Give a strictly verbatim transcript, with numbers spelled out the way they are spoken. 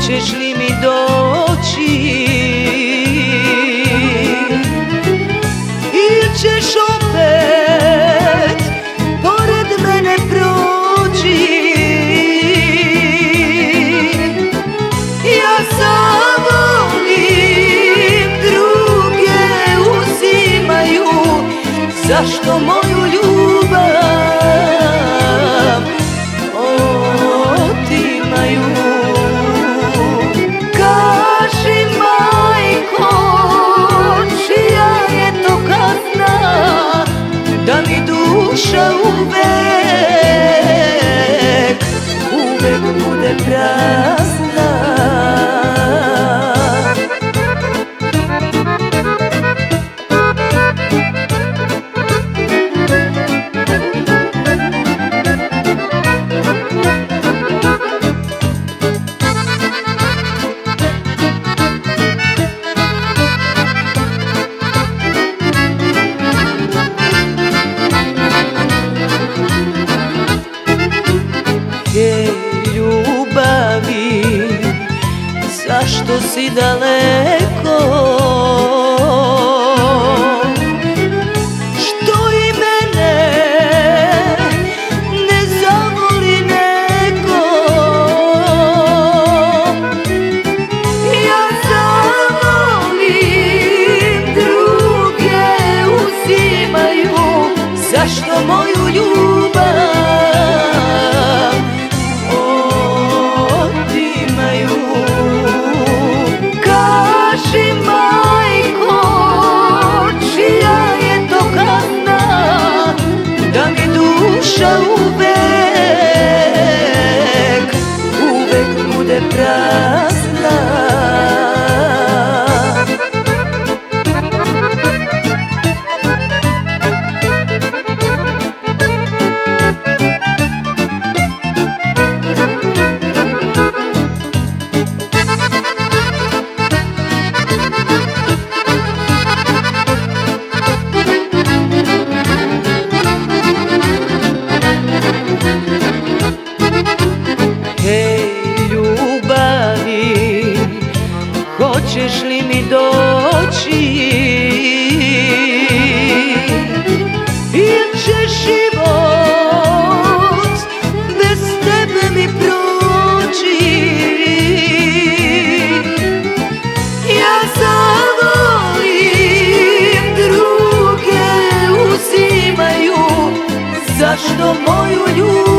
hoćeš li mi doći ili ćeš opet pored mene proći? Ja sam volim, druge uzimaju, zašto moju ljubav otimaju? Kaži, majko, čija je to kazna, da mi duša uvek, uvek bude prazna? Hej ljubavi, zašto si daleko? Što i mene ne zavoli neko? Ja zavolim, druge uzimaju, zašto moju ljubav uvek, uvek bude prazna? Hej ljubavi, hoćeš li mi doći ili će život bez tebe mi proći? Ja zavolim, druge uzimaju, zašto moju ljubav